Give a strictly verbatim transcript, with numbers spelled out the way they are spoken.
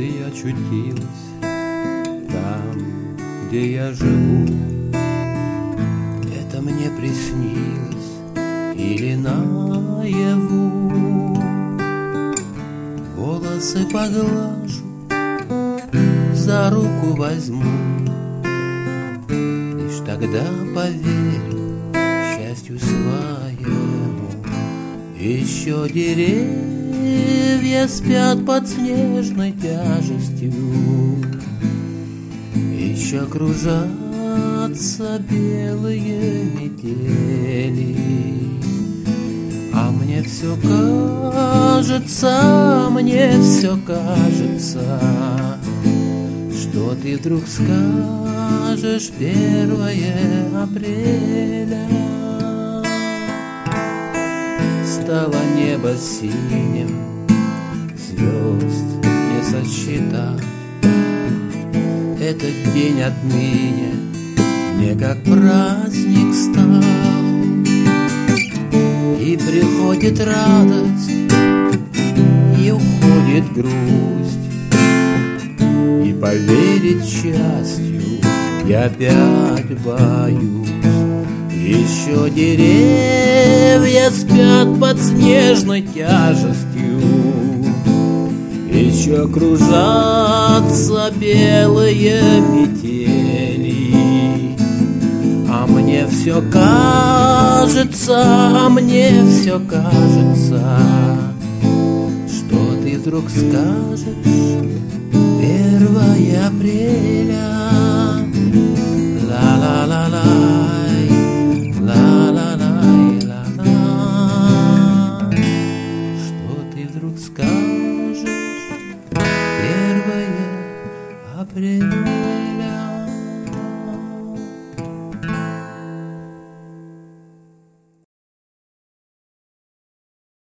ты очутилась там, где я живу. Это мне приснилось или наяву? Волосы поглажу, за руку возьму, лишь тогда поверю счастью своему. Еще деревья спят под снежной тяжестью, еще кружатся белые метели. А мне все кажется, мне все кажется, что ты вдруг скажешь первое апреля. Стало небо синим, звезд не сосчитать. Этот день отныне мне как праздник стал. И приходит радость, и уходит грусть, и поверить счастью я опять боюсь. Еще деревья спят под снежной тяжестью, еще кружатся белые метели. А мне все кажется, а мне все кажется, что ты вдруг скажешь первое апреля. Ла-ла-ла-лай, ла-ла-лай, ла-ла. Что ты вдруг скажешь первое апреля.